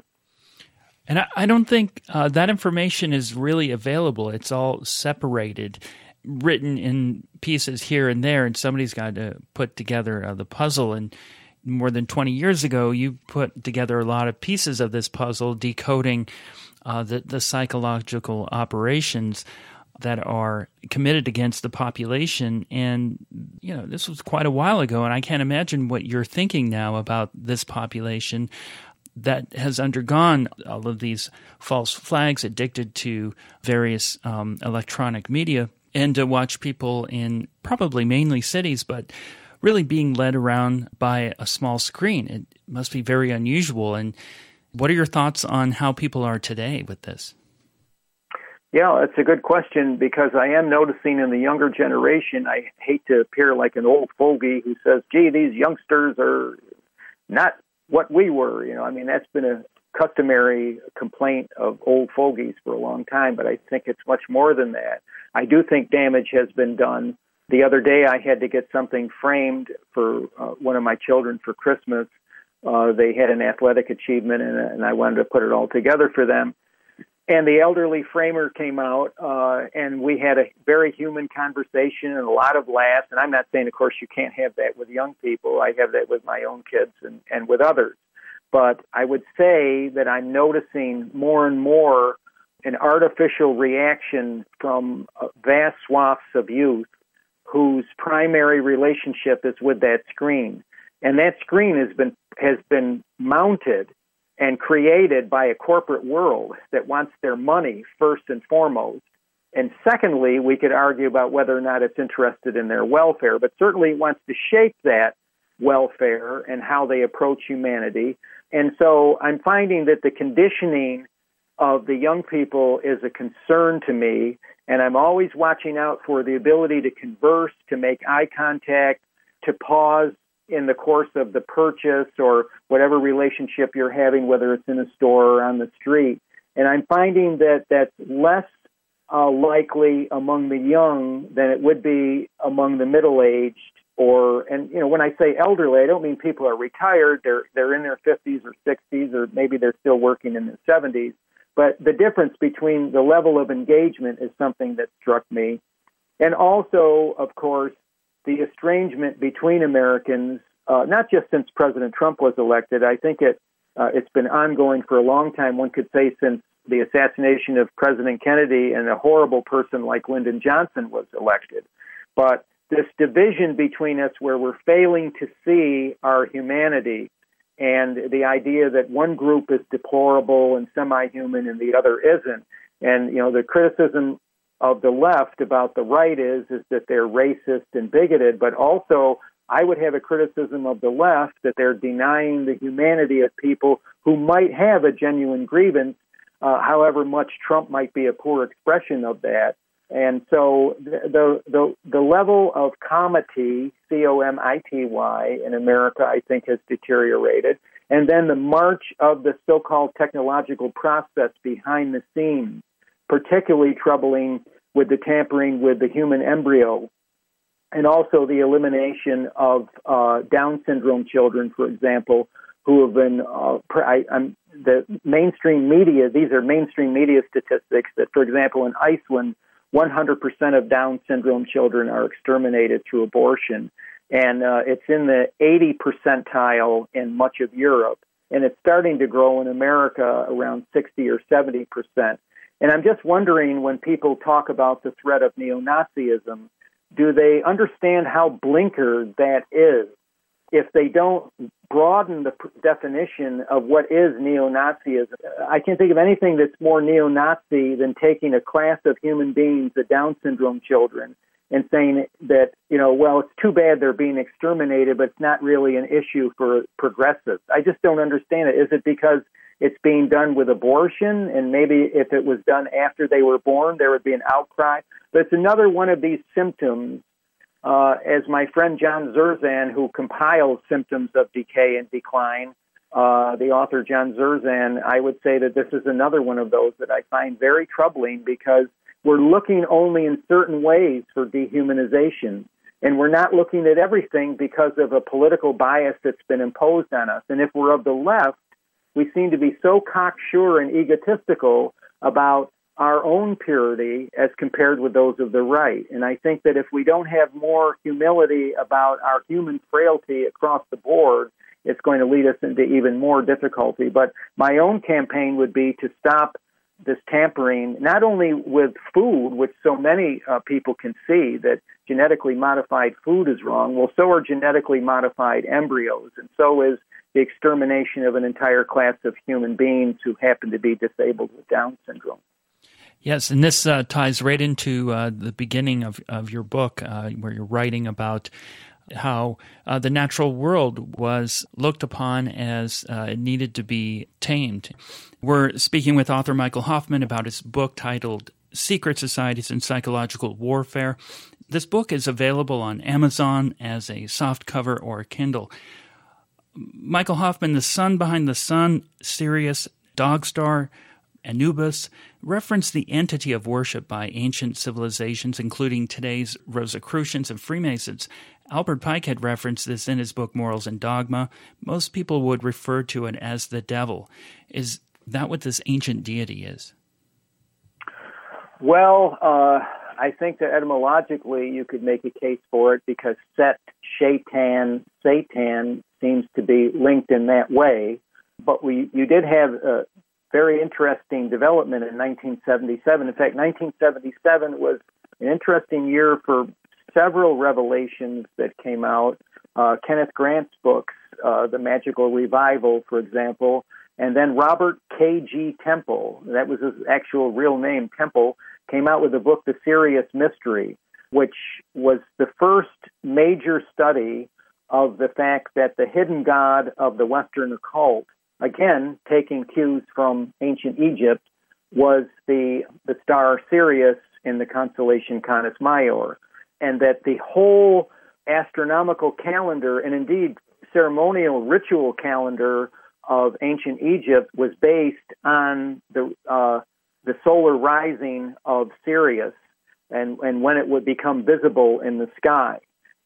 And I, I don't think uh, that information is really available. It's all separated, written in pieces here and there, and somebody's got to put together uh, the puzzle. And more than twenty years ago, you put together a lot of pieces of this puzzle, decoding uh, the, the psychological operations that are committed against the population. And, you know, this was quite a while ago, and I can't imagine what you're thinking now about this population that has undergone all of these false flags, addicted to various um, electronic media, and to watch people in probably mainly cities, but really being led around by a small screen. It must be very unusual. And what are your thoughts on how people are today with this? Yeah, it's a good question, because I am noticing in the younger generation, I hate to appear like an old fogey who says, gee, these youngsters are not what we were. You know, I mean, that's been a customary complaint of old fogies for a long time, but I think it's much more than that. I do think damage has been done. The other day I had to get something framed for uh, one of my children for Christmas. Uh, they had an athletic achievement, and, and I wanted to put it all together for them. And the elderly framer came out, uh, and we had a very human conversation and a lot of laughs. And I'm not saying, of course, you can't have that with young people. I have that with my own kids and, and with others. But I would say that I'm noticing more and more an artificial reaction from uh, vast swaths of youth whose primary relationship is with that screen. And that screen has been has been mounted and created by a corporate world that wants their money first and foremost. And secondly, we could argue about whether or not it's interested in their welfare, but certainly it wants to shape that welfare and how they approach humanity. And so I'm finding that the conditioning of the young people is a concern to me, and I'm always watching out for the ability to converse, to make eye contact, to pause in the course of the purchase or whatever relationship you're having, whether it's in a store or on the street. And I'm finding that that's less uh, likely among the young than it would be among the middle-aged. Or, and you know, when I say elderly, I don't mean people are retired. They're they're in their fifties or sixties, or maybe they're still working in their seventies. But the difference between the level of engagement is something that struck me. And also, of course, the estrangement between Americans, uh, not just since President Trump was elected. I think it uh, it's been ongoing for a long time. One could say since the assassination of President Kennedy and a horrible person like Lyndon Johnson was elected. But this division between us where we're failing to see our humanity, and the idea that one group is deplorable and semi-human and the other isn't. And, you know, the criticism of the left about the right is, is that they're racist and bigoted, but also I would have a criticism of the left that they're denying the humanity of people who might have a genuine grievance, uh, however much Trump might be a poor expression of that. And so the the the level of comity, C O M I T Y, in America, I think, has deteriorated. And then the march of the so-called technological process behind the scenes, particularly troubling with the tampering with the human embryo, and also the elimination of uh, Down syndrome children, for example, who have been, uh, I, I'm, the mainstream media, these are mainstream media statistics that, for example, in Iceland, one hundred percent of Down syndrome children are exterminated through abortion. And uh, it's in the eighty percentile in much of Europe. And it's starting to grow in America around sixty or seventy percent. And I'm just wondering, when people talk about the threat of neo-Nazism, do they understand how blinkered that is if they don't broaden the definition of what is neo-Nazism? I can't think of anything that's more neo-Nazi than taking a class of human beings, the Down syndrome children, and saying that, you know, well, it's too bad they're being exterminated, but it's not really an issue for progressives. I just don't understand it. Is it because it's being done with abortion, and maybe if it was done after they were born, there would be an outcry? But it's another one of these symptoms. Uh, as my friend John Zerzan, who compiles Symptoms of Decay and Decline, uh, the author John Zerzan, I would say that this is another one of those that I find very troubling, because we're looking only in certain ways for dehumanization, and we're not looking at everything because of a political bias that's been imposed on us. And if we're of the left, we seem to be so cocksure and egotistical about our own purity as compared with those of the right. And I think that if we don't have more humility about our human frailty across the board, it's going to lead us into even more difficulty. But my own campaign would be to stop this tampering, not only with food, which so many uh, people can see that genetically modified food is wrong. Well, so are genetically modified embryos, and so is the extermination of an entire class of human beings who happen to be disabled with Down syndrome. Yes, and this uh, ties right into uh, the beginning of, of your book, uh, where you're writing about how uh, the natural world was looked upon as uh, it needed to be tamed. We're speaking with author Michael Hoffman about his book titled Secret Societies and Psychological Warfare. This book is available on Amazon as a softcover or a Kindle. Michael Hoffman, the sun behind the sun, Sirius, Dogstar, Anubis, reference the entity of worship by ancient civilizations, including today's Rosicrucians and Freemasons. Albert Pike had referenced this in his book Morals and Dogma. Most people would refer to it as the devil. Is that what this ancient deity is? Well, uh, I think that etymologically you could make a case for it, because Set, Shaitan, Satan seems to be linked in that way. But we, you did have a very interesting development in nineteen seventy-seven. In fact, nineteen seventy-seven was an interesting year for several revelations that came out. Uh, Kenneth Grant's books, uh, The Magical Revival, for example, and then Robert K G Temple, that was his actual real name, Temple, came out with the book The Sirius Mystery, which was the first major study of the fact that the hidden god of the Western occult, again, taking cues from ancient Egypt, was the, the star Sirius in the constellation Canis Major, and that the whole astronomical calendar, and indeed ceremonial ritual calendar of ancient Egypt, was based on the uh, the solar rising of Sirius and, and when it would become visible in the sky.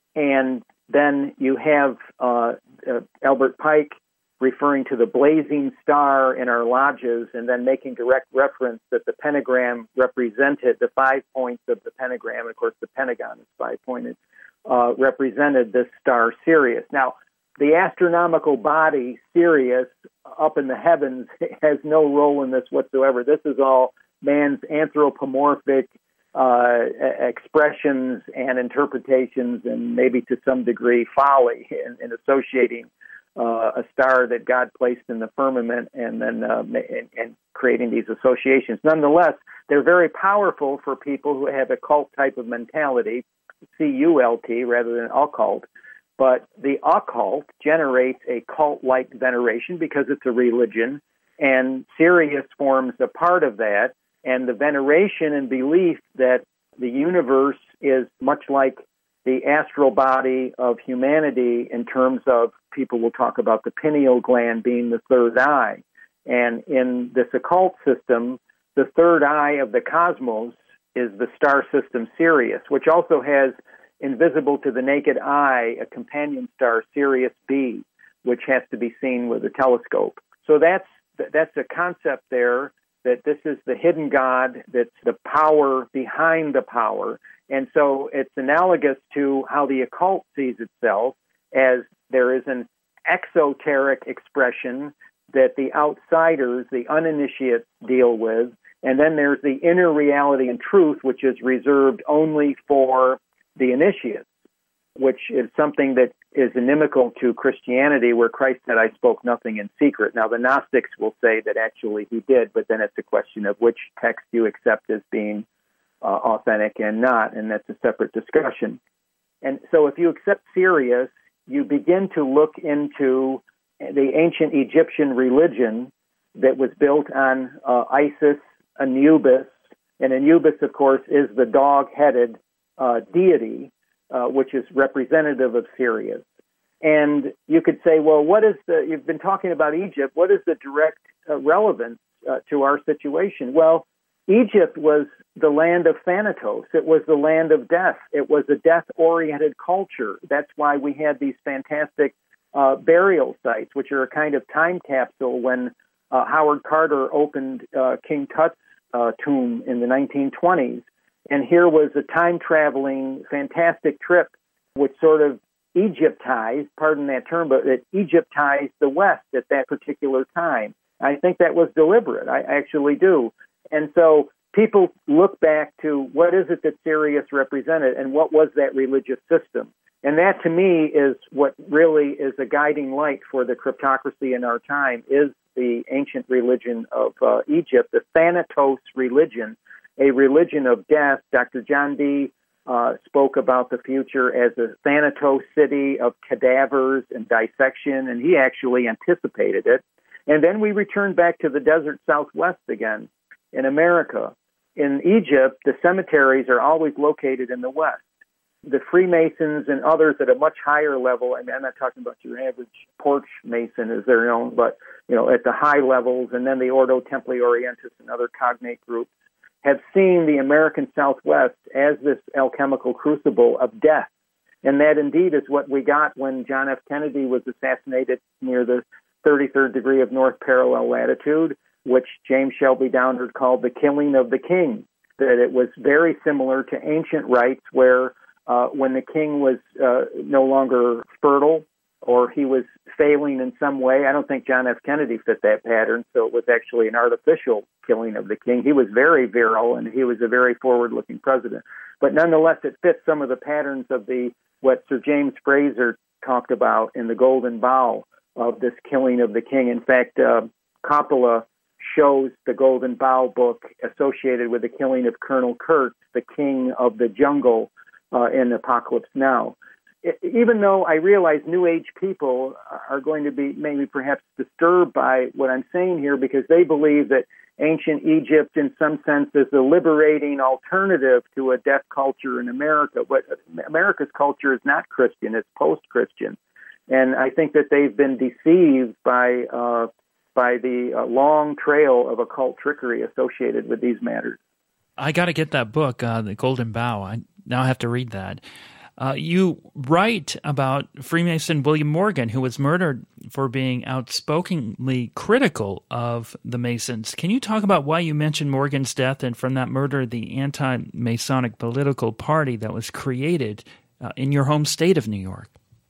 And then you have uh, uh, Albert Pike referring to the blazing star in our lodges, and then making direct reference that the pentagram represented, the five points of the pentagram, and of course the pentagon is five-pointed, uh, represented this star Sirius. Now, the astronomical body, Sirius, up in the heavens, has no role in this whatsoever. This is all man's anthropomorphic uh, expressions and interpretations, and maybe to some degree folly in, in associating Uh, a star that God placed in the firmament, and then uh, and, and creating these associations. Nonetheless, they're very powerful for people who have a cult type of mentality, C U L T rather than occult. But the occult generates a cult-like veneration because it's a religion, and Sirius forms a part of that. And the veneration and belief that the universe is much like the astral body of humanity in terms of people will talk about the pineal gland being the third eye. And in this occult system, the third eye of the cosmos is the star system Sirius, which also has, invisible to the naked eye, a companion star, Sirius B, which has to be seen with a telescope. So that's that's a concept there, that this is the hidden God, that's the power behind the power. And so it's analogous to how the occult sees itself, as there is an exoteric expression that the outsiders, the uninitiates, deal with, and then there's the inner reality and truth, which is reserved only for the initiates, which is something that is inimical to Christianity, where Christ said, I spoke nothing in secret. Now, the Gnostics will say that actually he did, but then it's a question of which text you accept as being uh, authentic and not, and that's a separate discussion. And so if you accept Sirius, you begin to look into the ancient Egyptian religion that was built on uh, Isis, Anubis, and Anubis, of course, is the dog-headed uh, deity, uh, which is representative of Sirius. And you could say, well, what is the, you've been talking about Egypt, what is the direct uh, relevance uh, to our situation? Well, Egypt was the land of Thanatos. It was the land of death. It was a death-oriented culture. That's why we had these fantastic uh, burial sites, which are a kind of time capsule. When uh, Howard Carter opened uh, King Tut's uh, tomb in the nineteen twenties, and here was a time-traveling, fantastic trip, which sort of Egyptized, pardon that term, but it Egyptized the West at that particular time. I think that was deliberate. I actually do. And so people look back to what is it that Sirius represented and what was that religious system. And that, to me, is what really is a guiding light for the cryptocracy in our time, is the ancient religion of uh, Egypt, the Thanatos religion, a religion of death. Doctor John Dee uh, spoke about the future as a Thanatos city of cadavers and dissection, and he actually anticipated it. And then we return back to the desert Southwest again in America. In Egypt, the cemeteries are always located in the West. The Freemasons and others at a much higher level, I mean, I'm not talking about your average porch mason as they're known, but, you know, at the high levels, and then the Ordo Templi Orientis and other cognate groups, have seen the American Southwest as this alchemical crucible of death. And that indeed is what we got when John F. Kennedy was assassinated near the thirty-third degree of north parallel latitude, which James Shelby Downard called the killing of the king. That it was very similar to ancient rites where uh, when the king was uh, no longer fertile or he was failing in some way, I don't think John F. Kennedy fit that pattern, so it was actually an artificial killing of the king. He was very virile, and he was a very forward-looking president. But nonetheless, it fits some of the patterns of the what Sir James Frazer talked about in The Golden Bough, of this killing of the king. In fact, uh, Coppola shows the Golden Bough book associated with the killing of Colonel Kurtz, the king of the jungle uh, in Apocalypse Now. It, even though I realize New Age people are going to be maybe perhaps disturbed by what I'm saying here, because they believe that ancient Egypt in some sense is a liberating alternative to a death culture in America. But America's culture is not Christian, it's post-Christian. And I think that they've been deceived by uh, by the uh, long trail of occult trickery associated with these matters. I got to get that book, uh, The Golden Bough. I now have to read that. Uh, you write about Freemason William Morgan, who was murdered for being outspokenly critical of the Masons. Can you talk about why you mentioned Morgan's death and from that murder the anti-Masonic political party that was created uh, in your home state of New York?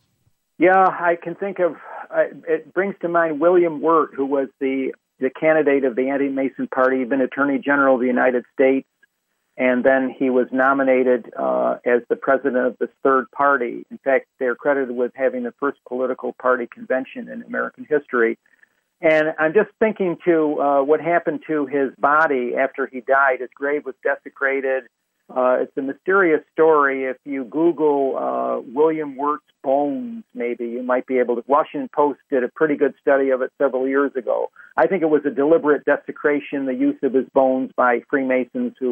Yeah, I can think of, uh, it brings to mind William Wirt, who was the, the candidate of the anti-Mason party. He'd been Attorney General of the United States, and then he was nominated uh, as the president of this third party. In fact, they're credited with having the first political party convention in American history. And I'm just thinking to uh, what happened to his body after he died. His grave was desecrated. Uh, it's a mysterious story. If you Google uh, William Wirt's bones, maybe you might be able to. Washington Post did a pretty good study of it several years ago. I think it was a deliberate desecration, the use of his bones by Freemasons who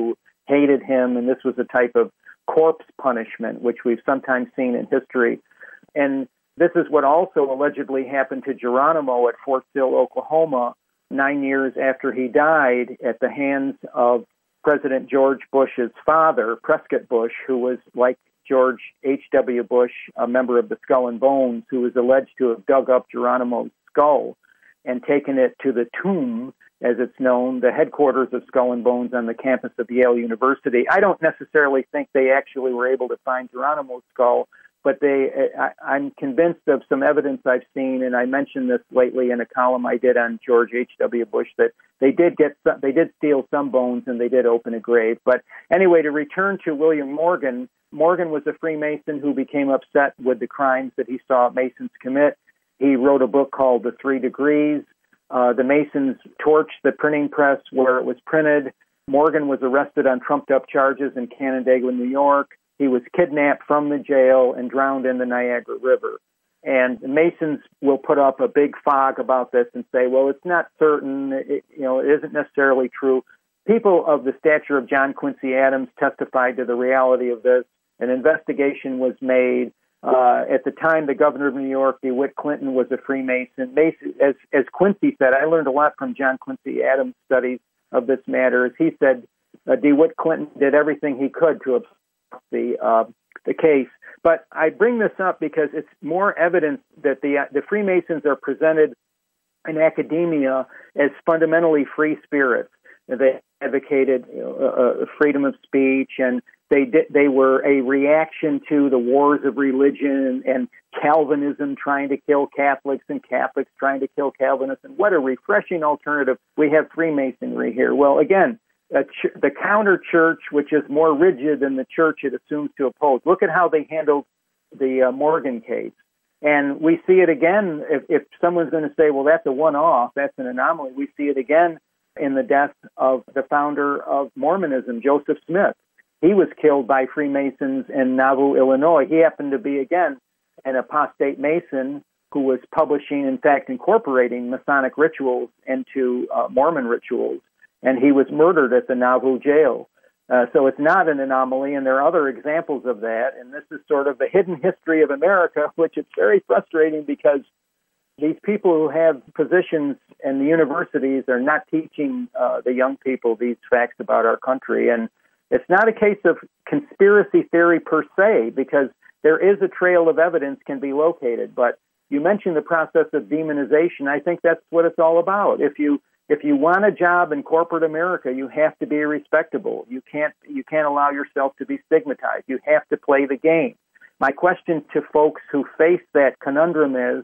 hated him, and this was a type of corpse punishment, which we've sometimes seen in history. And this is what also allegedly happened to Geronimo at Fort Sill, Oklahoma, nine years after he died at the hands of President George Bush's father, Prescott Bush, who was like George H W. Bush, a member of the Skull and Bones, who was alleged to have dug up Geronimo's skull and taken it to the tomb, as it's known, the headquarters of Skull and Bones on the campus of Yale University. I don't necessarily think they actually were able to find Geronimo's skull, but they, I, I'm convinced of some evidence I've seen, and I mentioned this lately in a column I did on George H W. Bush, that they did get some, they did steal some bones and they did open a grave. But anyway, to return to William Morgan, Morgan was a Freemason who became upset with the crimes that he saw Masons commit. He wrote a book called The Three Degrees. Uh, the Masons torched the printing press where it was printed. Morgan was arrested on trumped-up charges in Canandaigua, New York. He was kidnapped from the jail and drowned in the Niagara River. And the Masons will put up a big fog about this and say, well, it's not certain, it, you know, it isn't necessarily true. People of the stature of John Quincy Adams testified to the reality of this. An investigation was made. Uh, at the time, the governor of New York, DeWitt Clinton, was a Freemason. Mason, as, as Quincy said, I learned a lot from John Quincy Adams' studies of this matter. As he said, uh, DeWitt Clinton did everything he could to obstruct the uh, the case. But I bring this up because it's more evidence that the uh, the Freemasons are presented in academia as fundamentally free spirits. They advocated you know, uh, freedom of speech, and they did, they were a reaction to the wars of religion and Calvinism trying to kill Catholics and Catholics trying to kill Calvinists. And what a refreshing alternative. We have Freemasonry here. Well, again, a ch- the counter church, which is more rigid than the church it assumes to oppose. Look at how they handled the uh, Morgan case. And we see it again. If, if someone's going to say, well, that's a one-off, that's an anomaly, we see it again in the death of the founder of Mormonism, Joseph Smith. He was killed by Freemasons in Nauvoo, Illinois. He happened to be, again, an apostate Mason who was publishing, in fact, incorporating Masonic rituals into uh, Mormon rituals, and he was murdered at the Nauvoo jail. Uh, so it's not an anomaly, and there are other examples of that, and this is sort of the hidden history of America, which is very frustrating because these people who have positions in the universities are not teaching uh, the young people these facts about our country. And it's not a case of conspiracy theory per se, because there is a trail of evidence can be located. But you mentioned the process of demonization. I think that's what it's all about. If you if you want a job in corporate America, you have to be respectable. You can't you can't allow yourself to be stigmatized. You have to play the game. My question to folks who face that conundrum is,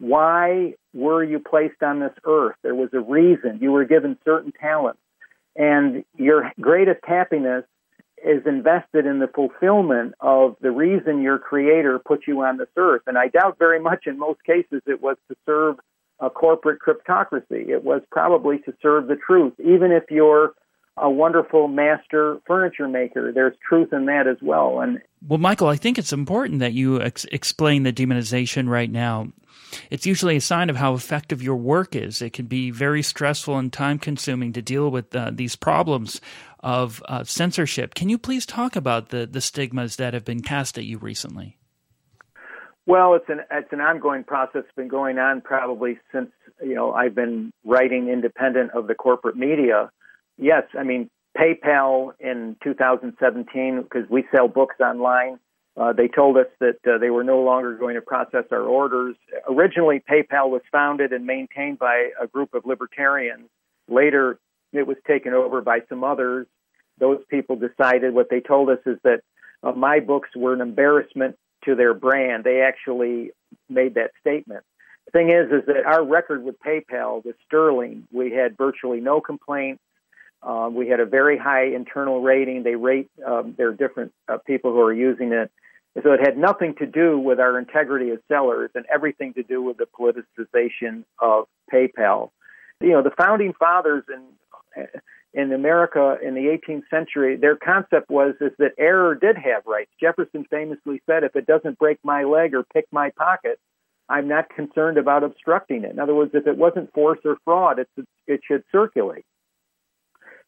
why were you placed on this earth? There was a reason. You were given certain talents. And your greatest happiness is invested in the fulfillment of the reason your Creator put you on this earth. And I doubt very much in most cases it was to serve a corporate cryptocracy. It was probably to serve the truth. Even if you're a wonderful master furniture maker, there's truth in that as well. And well, Michael, I think it's important that you ex- explain the demonization right now. It's usually a sign of how effective your work is. It can be very stressful and time-consuming to deal with uh, these problems of uh, censorship. Can you please talk about the, the stigmas that have been cast at you recently? Well, it's an it's an ongoing process. It's been going on probably since you know I've been writing independent of the corporate media. Yes, I mean PayPal in two thousand seventeen, because we sell books online. Uh, they told us that uh, they were no longer going to process our orders. Originally, PayPal was founded and maintained by a group of libertarians. Later, it was taken over by some others. Those people decided, what they told us is that uh, my books were an embarrassment to their brand. They actually made that statement. The thing is, is that our record with PayPal was sterling. We had virtually no complaints. Uh, we had a very high internal rating. They rate um, their different uh, people who are using it. So it had nothing to do with our integrity as sellers and everything to do with the politicization of PayPal. You know, the founding fathers in in America in the eighteenth century, their concept was is that error did have rights. Jefferson famously said, if it doesn't break my leg or pick my pocket, I'm not concerned about obstructing it. In other words, if it wasn't force or fraud, it, it should circulate.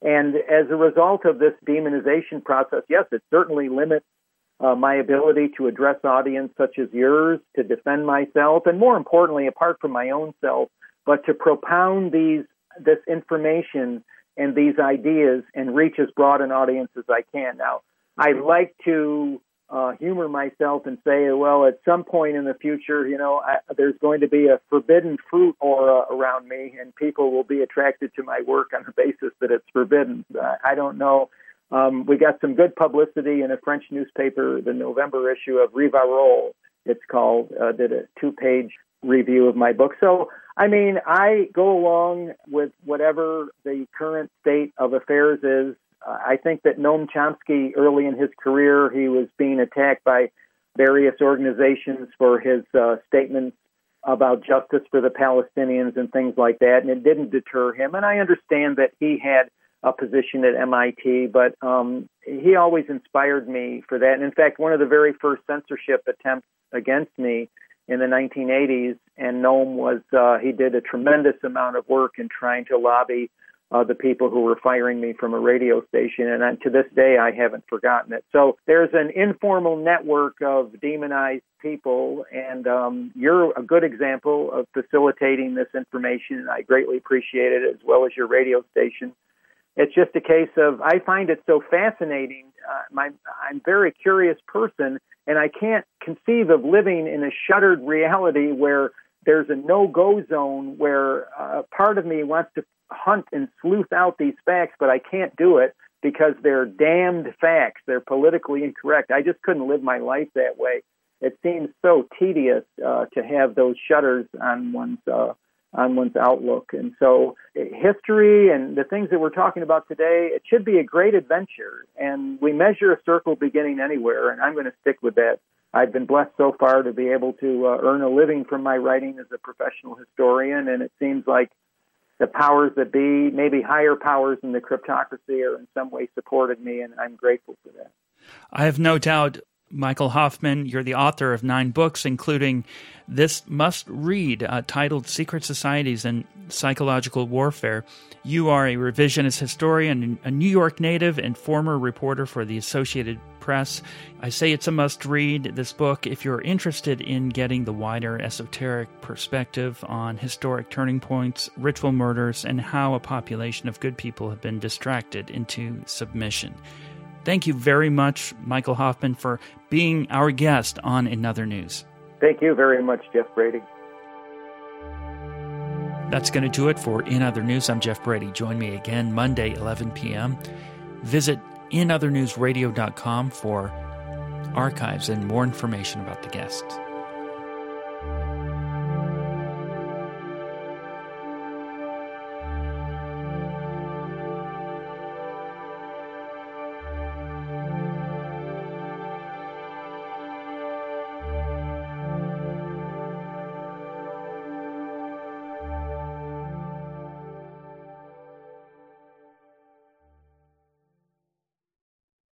And as a result of this demonization process, yes, it certainly limits uh, my ability to address audience such as yours, to defend myself, and more importantly, apart from my own self, but to propound these this information and these ideas and reach as broad an audience as I can. Now, I like to uh, humor myself and say, well, at some point in the future, you know, I, there's going to be a forbidden fruit aura around me, and people will be attracted to my work on the basis that it's forbidden. Uh, I don't know. Um, we got some good publicity in a French newspaper, the November issue of Rivarol, it's called, uh, did a two-page review of my book. So, I mean, I go along with whatever the current state of affairs is. Uh, I think that Noam Chomsky, early in his career, he was being attacked by various organizations for his uh, statements about justice for the Palestinians and things like that, and it didn't deter him. And I understand that he had a position at M I T, but um, he always inspired me for that. And in fact, one of the very first censorship attempts against me in the nineteen eighties, and Noam was, uh, he did a tremendous amount of work in trying to lobby uh, the people who were firing me from a radio station, and I, to this day, I haven't forgotten it. So there's an informal network of demonized people, and um, you're a good example of facilitating this information, and I greatly appreciate it, as well as your radio station. It's just a case of, I find it so fascinating. Uh, my, I'm a very curious person, and I can't conceive of living in a shuttered reality where there's a no-go zone where uh, part of me wants to hunt and sleuth out these facts, but I can't do it because they're damned facts. They're politically incorrect. I just couldn't live my life that way. It seems so tedious uh, to have those shutters on one's uh, on one's outlook. And so history and the things that we're talking about today, it should be a great adventure. And we measure a circle beginning anywhere, and I'm going to stick with that. I've been blessed so far to be able to uh, earn a living from my writing as a professional historian, and it seems like the powers that be, maybe higher powers than the cryptocracy, are in some way supported me, and I'm grateful for that. I have no doubt. Michael Hoffman, you're the author of nine books, including this must-read uh, titled Secret Societies and Psychological Warfare. You are a revisionist historian, a New York native, and former reporter for the Associated Press. I say it's a must-read, this book, if you're interested in getting the wider esoteric perspective on historic turning points, ritual murders, and how a population of good people have been distracted into submission. Thank you very much, Michael Hoffman, for being our guest on In Other News. Thank you very much, Jeff Brady. That's going to do it for In Other News. I'm Jeff Brady. Join me again Monday, eleven p.m. Visit in other news radio dot com for archives and more information about the guests.